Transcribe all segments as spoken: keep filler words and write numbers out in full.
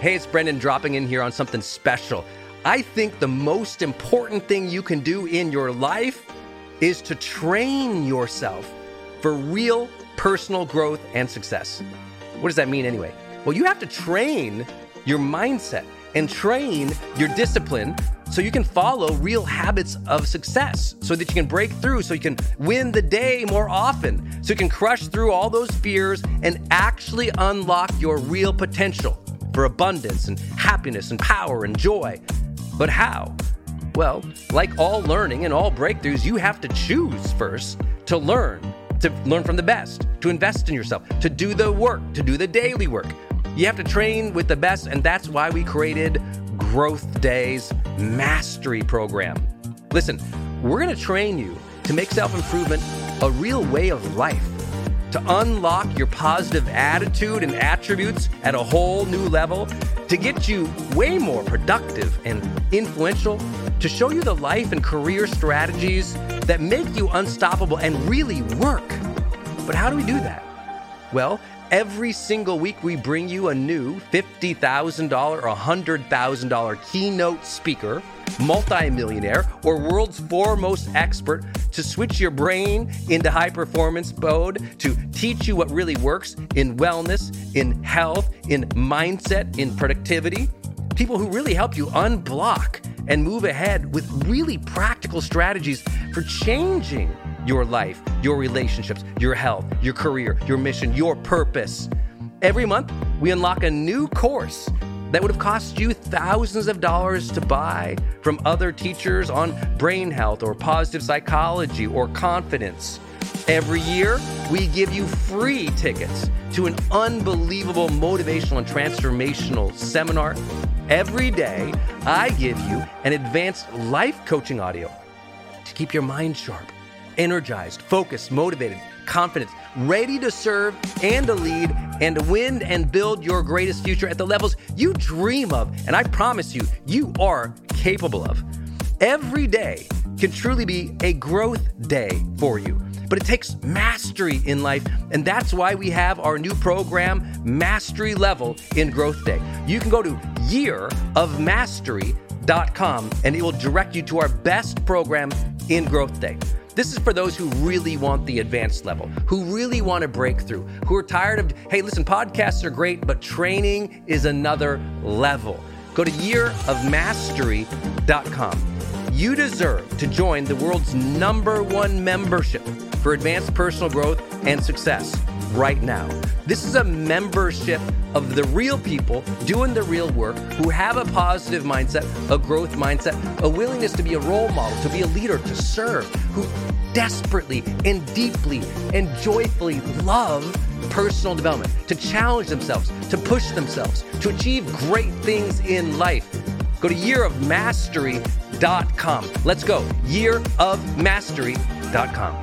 Hey, it's Brendan dropping in here on something special. I think the most important thing you can do in your life is to train yourself for real personal growth and success. What does that mean anyway? Well, you have to train your mindset and train your discipline so you can follow real habits of success, so that you can break through, so you can win the day more often, so you can crush through all those fears and actually unlock your real potential for abundance and happiness and power and joy. But how? Well, like all learning and all breakthroughs, you have to choose first to learn, to learn from the best, to invest in yourself, to do the work, to do the daily work. You have to train with the best, and that's why we created Growth Day's Mastery Program. Listen, we're going to train you to make self-improvement a real way of life, to unlock your positive attitude and attributes at a whole new level, to get you way more productive and influential, to show you the life and career strategies that make you unstoppable and really work. But how do we do that? Well, every single week we bring you a new fifty thousand dollars or one hundred thousand dollars keynote speaker, multimillionaire, or world's foremost expert to switch your brain into high performance mode, to teach you what really works in wellness, in health, in mindset, in productivity. People who really help you unblock and move ahead with really practical strategies for changing your life, your relationships, your health, your career, your mission, your purpose. Every month, we unlock a new course that would have cost you thousands of dollars to buy from other teachers on brain health or positive psychology or confidence. Every year, we give you free tickets to an unbelievable motivational and transformational seminar. Every day, I give you an advanced life coaching audio to keep your mind sharp, energized, focused, motivated, confident, ready to serve and to lead and to win and build your greatest future at the levels you dream of. And I promise you, you are capable of. Every day can truly be a growth day for you, but it takes mastery in life. And that's why we have our new program, Mastery Level in Growth Day. You can go to year of mastery dot com and it will direct you to our best program in Growth Day. This is for those who really want the advanced level, who really want to break through, who are tired of, hey, listen, podcasts are great, but training is another level. Go to year of mastery dot com. You deserve to join the world's number one membership for advanced personal growth and success right now. This is a membership of the real people doing the real work, who have a positive mindset, a growth mindset, a willingness to be a role model, to be a leader, to serve, who desperately and deeply and joyfully love personal development, to challenge themselves, to push themselves, to achieve great things in life. Go to year of mastery dot com. Let's go. year of mastery dot com.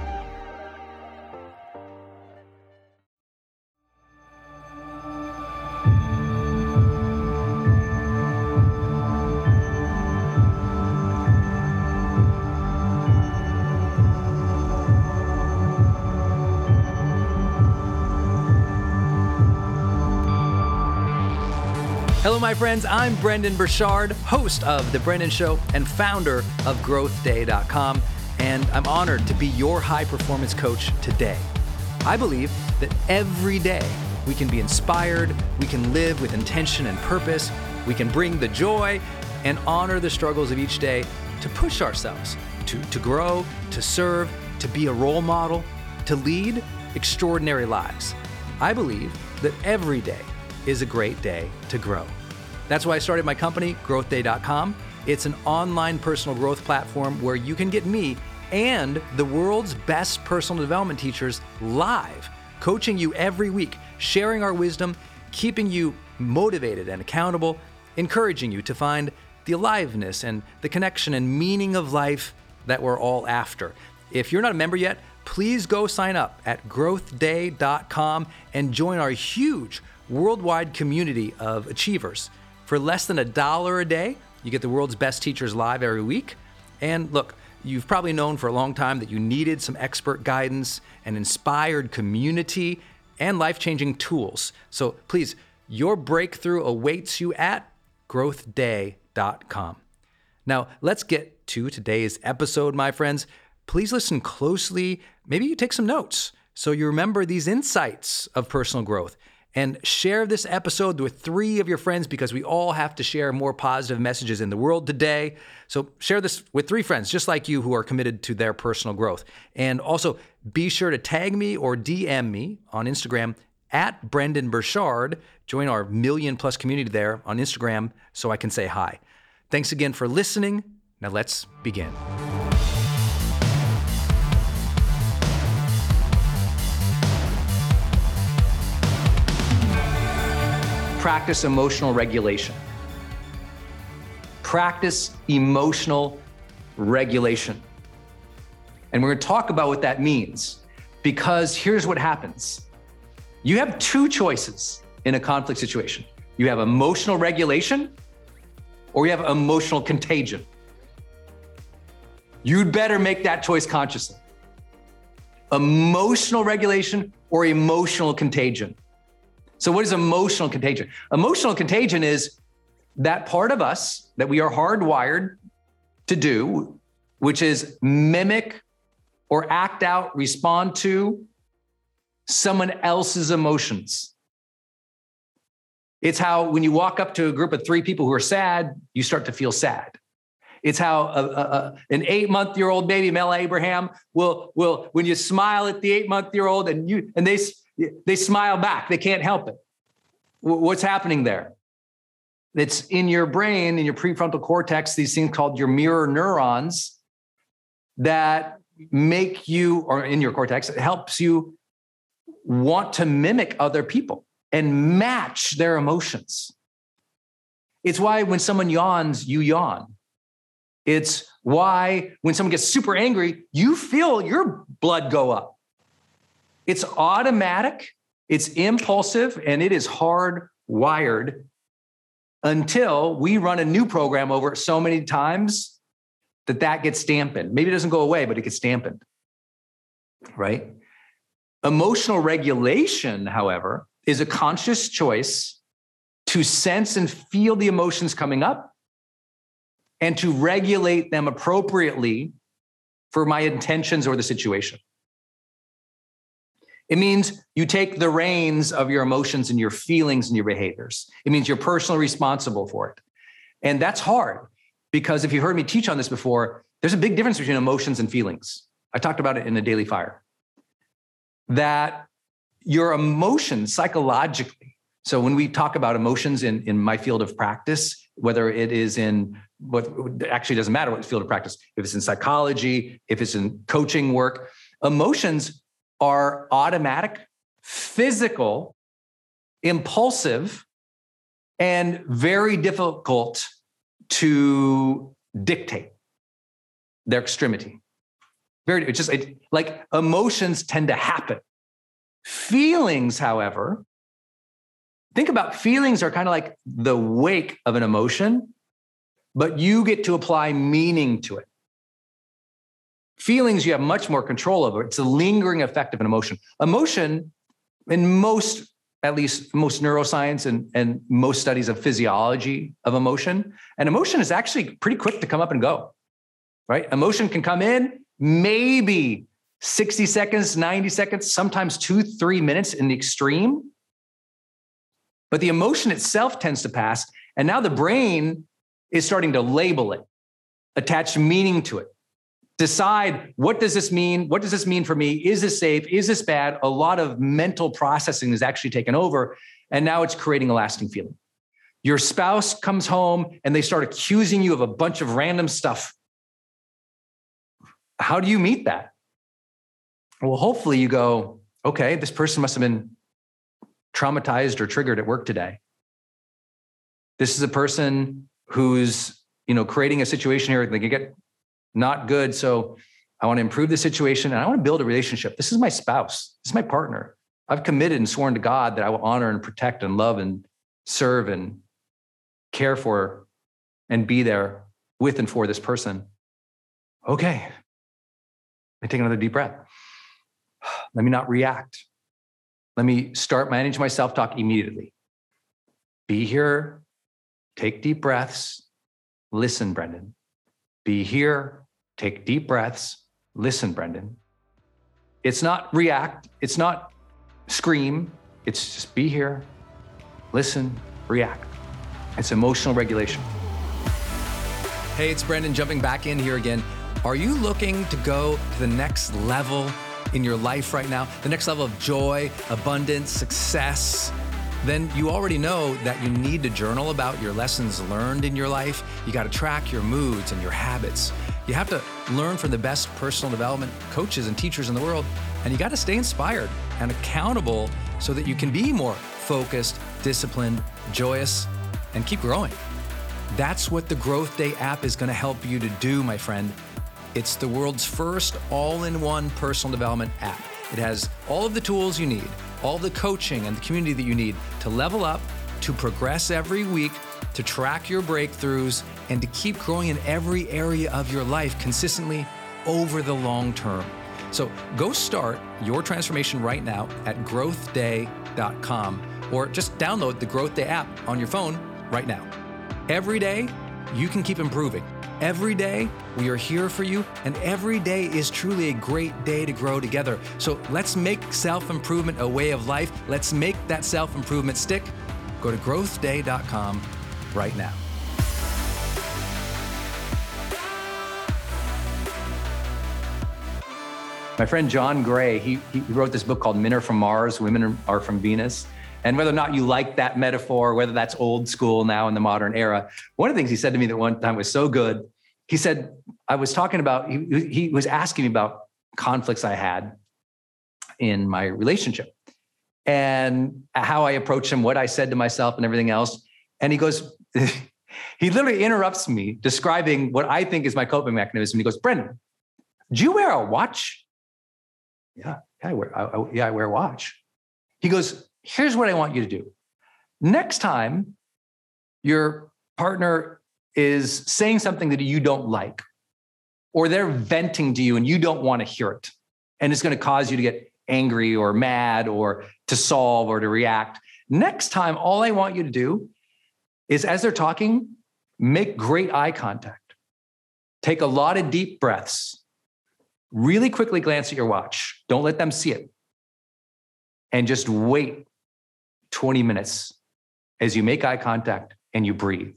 Hello, my friends. I'm Brendon Burchard, host of The Brendan Show and founder of growth day dot com, and I'm honored to be your high-performance coach today. I believe that every day we can be inspired, we can live with intention and purpose, we can bring the joy and honor the struggles of each day to push ourselves, to, to grow, to serve, to be a role model, to lead extraordinary lives. I believe that every day is a great day to grow. That's why I started my company, growth day dot com. It's an online personal growth platform where you can get me and the world's best personal development teachers live, coaching you every week, sharing our wisdom, keeping you motivated and accountable, encouraging you to find the aliveness and the connection and meaning of life that we're all after. If you're not a member yet, please go sign up at growth day dot com and join our huge worldwide community of achievers. For less than a dollar a day, you get the world's best teachers live every week. And look, you've probably known for a long time that you needed some expert guidance, an inspired community, and life-changing tools. So please Your breakthrough awaits you at growth day dot com. Now, let's get to today's episode, my friends. Please listen closely. Maybe you take some notes so you remember these insights of personal growth. And share this episode with three of your friends, because we all have to share more positive messages in the world today. So share this with three friends just like you who are committed to their personal growth. And also be sure to tag me or D M me on Instagram at Brendon Burchard. Join our million plus community there on Instagram so I can say hi. Thanks again for listening. Now let's begin. Practice emotional regulation. Practice emotional regulation. And we're going to talk about what that means, because here's what happens. You have two choices in a conflict situation. You have emotional regulation or you have emotional contagion. You'd better make that choice consciously. Emotional regulation or emotional contagion. So what is emotional contagion? Emotional contagion is that part of us that we are hardwired to do, which is mimic or act out, respond to someone else's emotions. It's how when you walk up to a group of three people who are sad, you start to feel sad. It's how a, a, a, an eight-month-year-old baby, Mel Abraham, will, will when you smile at the eight-month-year-old and you and they They smile back. They can't help it. What's happening there? It's in your brain, in your prefrontal cortex, these things called your mirror neurons that make you, or in your cortex, it helps you want to mimic other people and match their emotions. It's why when someone yawns, you yawn. It's why when someone gets super angry, you feel your blood go up. It's automatic, it's impulsive, and it is hardwired until we run a new program over it so many times that that gets dampened. Maybe it doesn't go away, but it gets dampened, right? Emotional regulation, however, is a conscious choice to sense and feel the emotions coming up and to regulate them appropriately for my intentions or the situation. It means you take the reins of your emotions and your feelings and your behaviors. It means you're personally responsible for it. And that's hard because if you heard me teach on this before, there's a big difference between emotions and feelings. I talked about it in the Daily Fire. That your emotions psychologically, so when we talk about emotions in, in my field of practice, whether it is in what actually doesn't matter what field of practice, if it's in psychology, if it's in coaching work, emotions are automatic, physical, impulsive, and very difficult to dictate their extremity. Very, it's just it, like emotions tend to happen. Feelings, however, think about feelings are kind of like the wake of an emotion, but you get to apply meaning to it. Feelings you have much more control over. It's a lingering effect of an emotion. Emotion, in most, at least most neuroscience and, and most studies of physiology of emotion, and emotion is actually pretty quick to come up and go, right? Emotion can come in, maybe sixty seconds, ninety seconds, sometimes two, three minutes in the extreme. But the emotion itself tends to pass. And now the brain is starting to label it, attach meaning to it. Decide, what does this mean? What does this mean for me? Is this safe? Is this bad? A lot of mental processing is actually taken over. And now it's creating a lasting feeling. Your spouse comes home and they start accusing you of a bunch of random stuff. How do you meet that? Well, hopefully you go, okay, this person must have been traumatized or triggered at work today. This is a person who's, you know, creating a situation here. They can get not good. So I want to improve the situation and I want to build a relationship. This is my spouse. This is my partner. I've committed and sworn to God that I will honor and protect and love and serve and care for and be there with and for this person. Okay. I take another deep breath. Let me not react. Let me start managing my self-talk immediately. be here, take deep breaths, listen, Brendan. Be here, take deep breaths, listen, Brendan. It's not react, it's not scream, it's just be here, listen, react. It's emotional regulation. Hey, it's Brendan jumping back in here again. Are you looking to go to the next level in your life right now? The next level of joy, abundance, success? Then you already know that you need to journal about your lessons learned in your life. You got to track your moods and your habits. You have to learn from the best personal development coaches and teachers in the world. And you got to stay inspired and accountable so that you can be more focused, disciplined, joyous, and keep growing. That's what the Growth Day app is going to help you to do, my friend. It's the world's first all-in-one personal development app. It has all of the tools you need, all the coaching and the community that you need to level up, to progress every week, to track your breakthroughs, and to keep growing in every area of your life consistently over the long term. So go start your transformation right now at growth day dot com, or just download the Growth Day app on your phone right now. Every day, you can keep improving. Every day, we are here for you, and every day is truly a great day to grow together. So let's make self-improvement a way of life. Let's make that self-improvement stick. Go to growth day dot com right now. My friend John Gray, he, he wrote this book called Men Are From Mars, Women Are From Venus. And whether or not you like that metaphor, whether that's old school now in the modern era, one of the things he said to me that one time was so good. He said, I was talking about, he, he was asking me about conflicts I had in my relationship and how I approached them, what I said to myself and everything else. And he goes, he literally interrupts me describing what I think is my coping mechanism. He goes, Brendan, do you wear a watch? Yeah, yeah, I wear, I, I, yeah, I wear a watch. He goes, here's what I want you to do. Next time your partner is saying something that you don't like, or they're venting to you and you don't want to hear it, and it's going to cause you to get angry or mad or to solve or to react. Next time, all I want you to do is, as they're talking, make great eye contact. Take a lot of deep breaths. Really quickly glance at your watch. Don't let them see it. And just wait twenty minutes as you make eye contact and you breathe.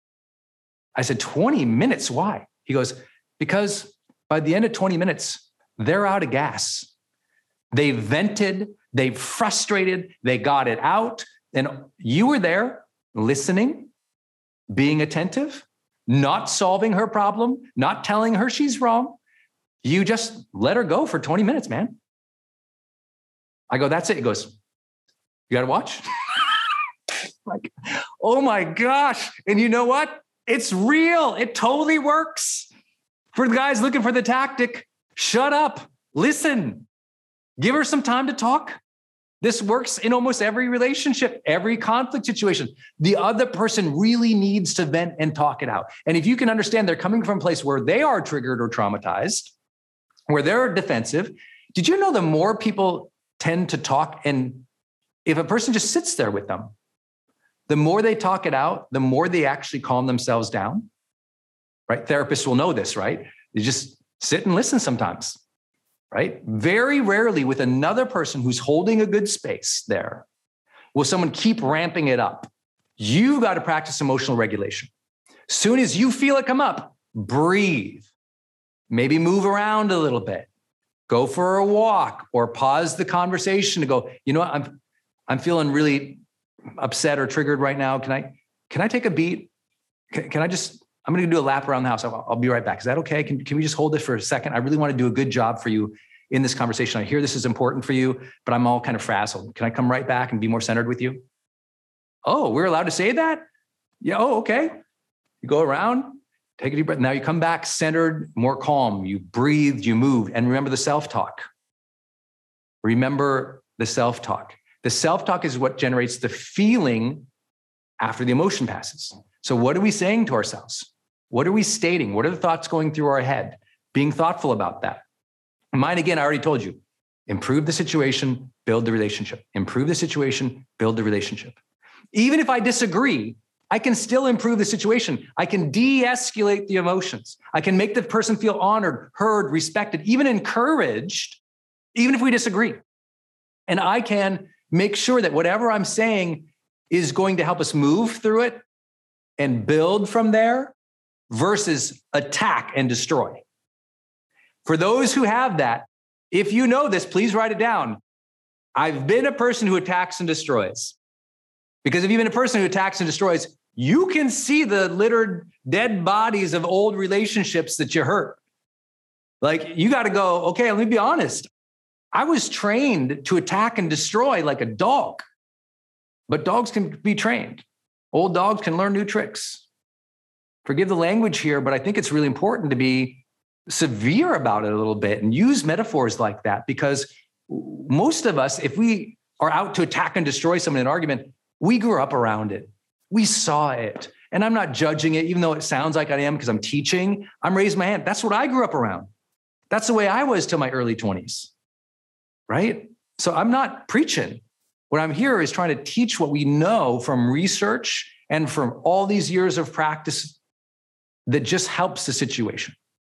I said, twenty minutes, why? He goes, because by the end of twenty minutes, they're out of gas. They vented, they frustrated, they got it out. And you were there listening, being attentive, not solving her problem, not telling her she's wrong. You just let her go for twenty minutes, man. I go, that's it. He goes, you got to watch? Like, oh my gosh. And you know what? It's real. It totally works. For the guys looking for the tactic, shut up, listen, give her some time to talk. This works in almost every relationship, every conflict situation. The other person really needs to vent and talk it out. And if you can understand they're coming from a place where they are triggered or traumatized, where they're defensive, did you know the more people tend to talk, and if a person just sits there with them, the more they talk it out, the more they actually calm themselves down, right? Therapists will know this, right? You just sit and listen sometimes, right? Very rarely with another person who's holding a good space there will someone keep ramping it up. You got to practice emotional regulation. Soon as you feel it come up, breathe, maybe move around a little bit, go for a walk, or pause the conversation to go, you know what, I'm, I'm feeling really upset or triggered right now. Can I, can I take a beat? Can, can I just, I'm going to do a lap around the house. I'll, I'll be right back. Is that okay? Can, can we just hold this for a second? I really want to do a good job for you in this conversation. I hear this is important for you, but I'm all kind of frazzled. Can I come right back and be more centered with you? Oh, we're allowed to say that? Yeah. Oh, okay. You go around, take a deep breath. Now you come back centered, more calm. You breathed, you moved. And remember the self-talk. Remember the self-talk. The self-talk is what generates the feeling after the emotion passes. So what are we saying to ourselves? What are we stating? What are the thoughts going through our head? Being thoughtful about that. Mine, again, I already told you, improve the situation, build the relationship. Improve the situation, build the relationship. even if I disagree, I can still improve the situation. I can de-escalate the emotions. I can make the person feel honored, heard, respected, even encouraged, even if we disagree. And I can make sure that whatever I'm saying is going to help us move through it and build from there versus attack and destroy. For those who have that, if you know this, please write it down. I've been a person who attacks and destroys. Because if you've been a person who attacks and destroys, you can see the littered dead bodies of old relationships that you hurt. Like, you got to go, okay, let me be honest. I was trained to attack and destroy like a dog, but dogs can be trained. Old dogs can learn new tricks. Forgive the language here, but I think it's really important to be severe about it a little bit and use metaphors like that, because most of us, if we are out to attack and destroy someone in an argument, we grew up around it. We saw it. And I'm not judging it, even though it sounds like I am because I'm teaching. I'm raising my hand. That's what I grew up around. That's the way I was till my early twenties, right? So I'm not preaching. What I'm here is trying to teach what we know from research and from all these years of practice that just helps the situation.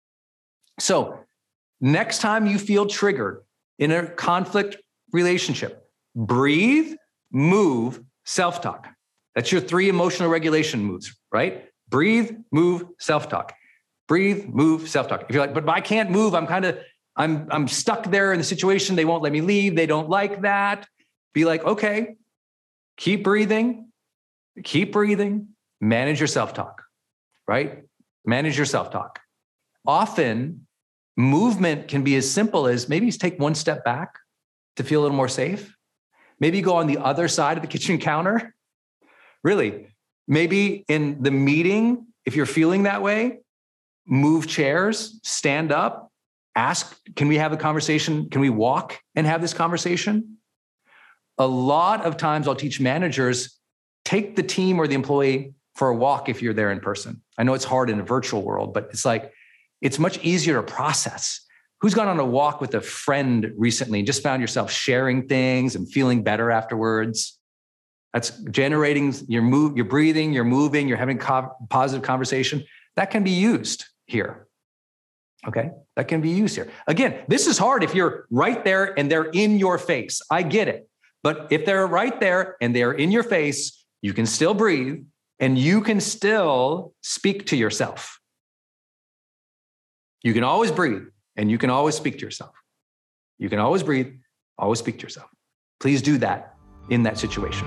So next time you feel triggered in a conflict relationship, breathe, move, self-talk. That's your three emotional regulation moves, right? Breathe, move, self-talk. Breathe, move, self-talk. If you're like, but I can't move, I'm kind of, I'm, I'm stuck there in the situation. They won't let me leave. They don't like that. Be like, okay, keep breathing, keep breathing, manage your self-talk, right? Manage your self-talk. Often, movement can be as simple as maybe take one step back to feel a little more safe. Maybe go on the other side of the kitchen counter. Really, maybe in the meeting, if you're feeling that way, move chairs, stand up, ask, can we have a conversation? Can we walk and have this conversation? A lot of times I'll teach managers, take the team or the employee for a walk if you're there in person. I know it's hard in a virtual world, but it's like, it's much easier to process. Who's gone on a walk with a friend recently and just found yourself sharing things and feeling better afterwards? That's generating, you're, move, you're breathing, you're moving, you're having co- positive conversation. That can be used here, okay? That can be used here. Again, this is hard if you're right there and they're in your face. I get it. But if they're right there and they're in your face, you can still breathe and you can still speak to yourself. You can always breathe and you can always speak to yourself. You can always breathe, always speak to yourself. Please do that in that situation.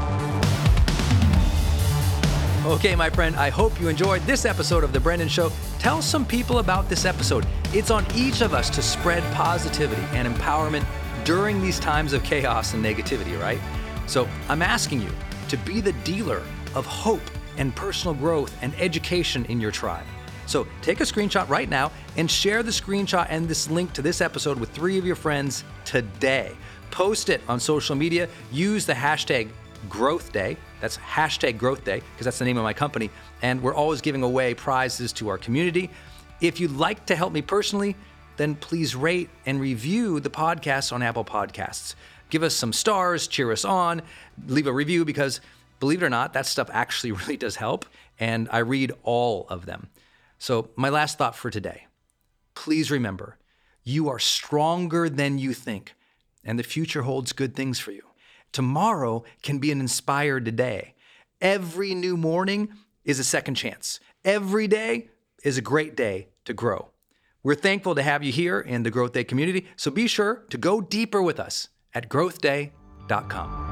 Okay, my friend, I hope you enjoyed this episode of The Brendon Show. Tell some people about this episode. It's on each of us to spread positivity and empowerment during these times of chaos and negativity, right? So I'm asking you to be the dealer of hope and personal growth and education in your tribe. So take a screenshot right now and share the screenshot and this link to this episode with three of your friends today. Post it on social media. Use the hashtag Growth Day. That's hashtag Growth Day because that's the name of my company. And we're always giving away prizes to our community. If you'd like to help me personally, then please rate and review the podcast on Apple Podcasts. Give us some stars, cheer us on, leave a review because believe it or not, that stuff actually really does help. And I read all of them. So my last thought for today, please remember, you are stronger than you think, and the future holds good things for you. Tomorrow can be an inspired day. Every new morning is a second chance. Every day is a great day to grow. We're thankful to have you here in the Growth Day community, so be sure to go deeper with us at growth day dot com.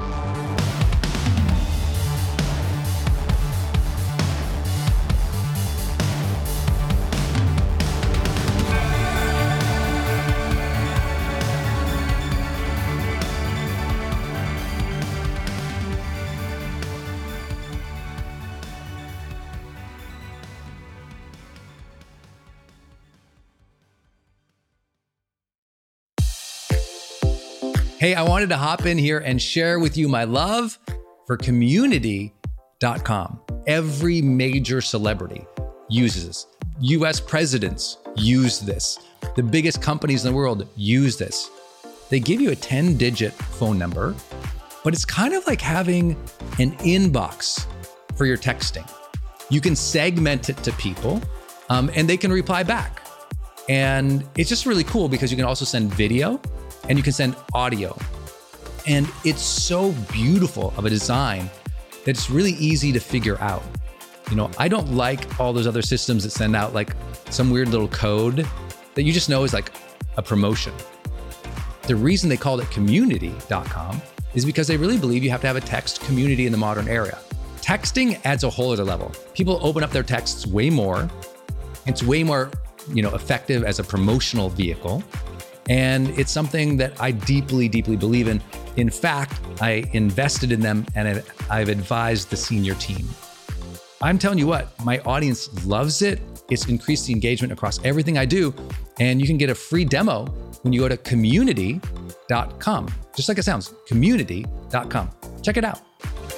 Hey, I wanted to hop in here and share with you my love for community dot com. Every major celebrity uses this. U S presidents use this. The biggest companies in the world use this. They give you a ten-digit phone number, but it's kind of like having an inbox for your texting. You can segment it to people um, and they can reply back. And it's just really cool because you can also send video and you can send audio. And it's so beautiful of a design that it's really easy to figure out. You know, I don't like all those other systems that send out like some weird little code that you just know is like a promotion. The reason they called it community dot com is because they really believe you have to have a text community in the modern era. Texting adds a whole other level. People open up their texts way more. It's way more, you know, effective as a promotional vehicle. And it's something that I deeply, deeply believe in. In fact, I invested in them and I've advised the senior team. I'm telling you what, my audience loves it. It's increased the engagement across everything I do. And you can get a free demo when you go to community dot com. Just like it sounds, community dot com. Check it out.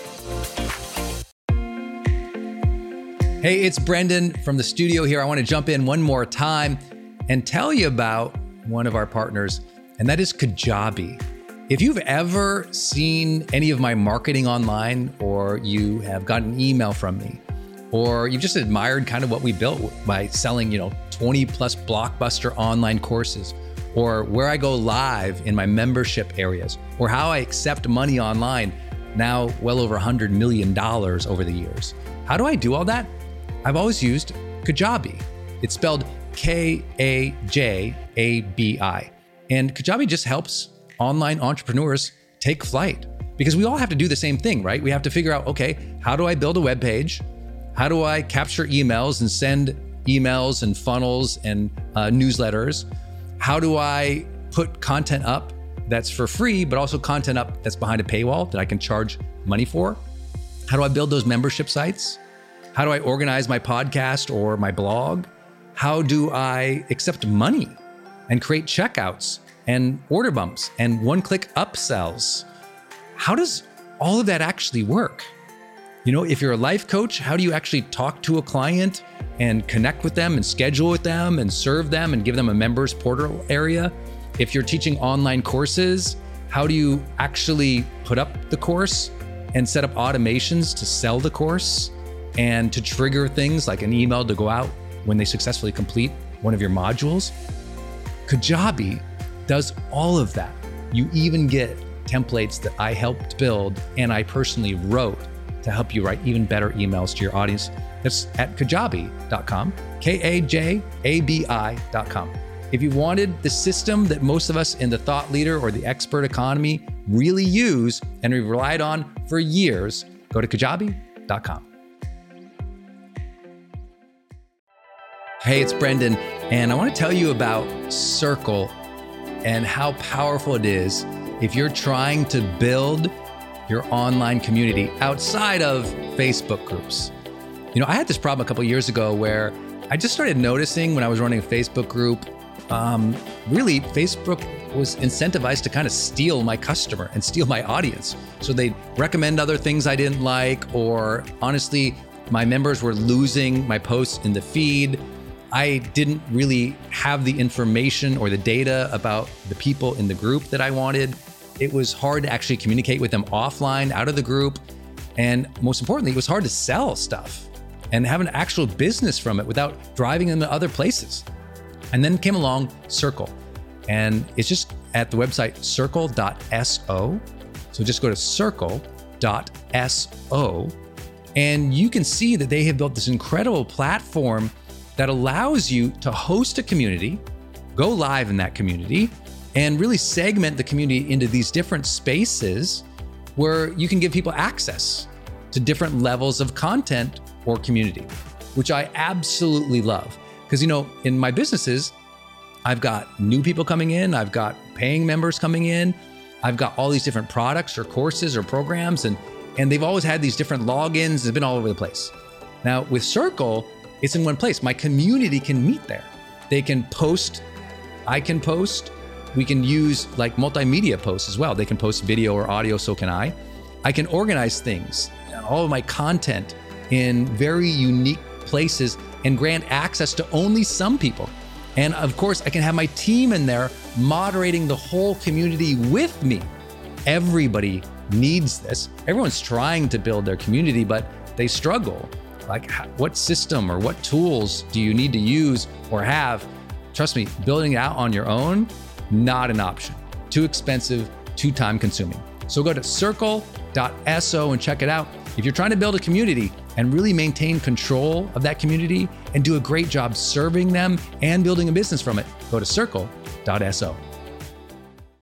Hey, it's Brendan from the studio here. I want to jump in one more time and tell you about one of our partners, and that is Kajabi. If you've ever seen any of my marketing online, or you have gotten an email from me, or you've just admired kind of what we built by selling, you know, twenty plus blockbuster online courses, or where I go live in my membership areas, or how I accept money online, now well over one hundred million dollars over the years. How do I do all that? I've always used Kajabi. It's spelled K A J A B I. And Kajabi just helps online entrepreneurs take flight, because we all have to do the same thing, right? We have to figure out, okay, how do I build a web page? How do I capture emails and send emails and funnels and uh, newsletters? How do I put content up that's for free, but also content up that's behind a paywall that I can charge money for? How do I build those membership sites? How do I organize my podcast or my blog? How do I accept money and create checkouts and order bumps and one-click upsells? How does all of that actually work? You know, if you're a life coach, how do you actually talk to a client and connect with them and schedule with them and serve them and give them a members portal area? If you're teaching online courses, how do you actually put up the course and set up automations to sell the course and to trigger things like an email to go out when they successfully complete one of your modules? Kajabi does all of that. You even get templates that I helped build and I personally wrote to help you write even better emails to your audience. That's at kajabi dot com, K A J A B I dot com. If you wanted the system that most of us in the thought leader or the expert economy really use and we've relied on for years, go to kajabi dot com. Hey, it's Brendan, and I want to tell you about Circle and how powerful it is if you're trying to build your online community outside of Facebook groups. You know, I had this problem a couple years ago where I just started noticing when I was running a Facebook group, um, really Facebook was incentivized to kind of steal my customer and steal my audience. So they'd recommend other things I didn't like, or honestly, my members were losing my posts in the feed. I didn't really have the information or the data about the people in the group that I wanted. It was hard to actually communicate with them offline, out of the group. And most importantly, it was hard to sell stuff and have an actual business from it without driving them to other places. And then came along Circle. And it's just at the website circle dot so. So just go to circle dot so. And you can see that they have built this incredible platform that allows you to host a community, go live in that community, and really segment the community into these different spaces where you can give people access to different levels of content or community, which I absolutely love. Because, you know, in my businesses, I've got new people coming in, I've got paying members coming in, I've got all these different products or courses or programs, and, and they've always had these different logins. It's been all over the place. Now with Circle, it's in one place. My community can meet there. They can post, I can post, we can use like multimedia posts as well. They can post video or audio, so can I. I can organize things, all of my content in very unique places and grant access to only some people. And of course, I can have my team in there moderating the whole community with me. Everybody needs this. Everyone's trying to build their community, but they struggle. Like, what system or what tools do you need to use or have? Trust me, building it out on your own, not an option. Too expensive, too time consuming. So go to circle dot so and check it out. If you're trying to build a community and really maintain control of that community and do a great job serving them and building a business from it, go to circle dot so.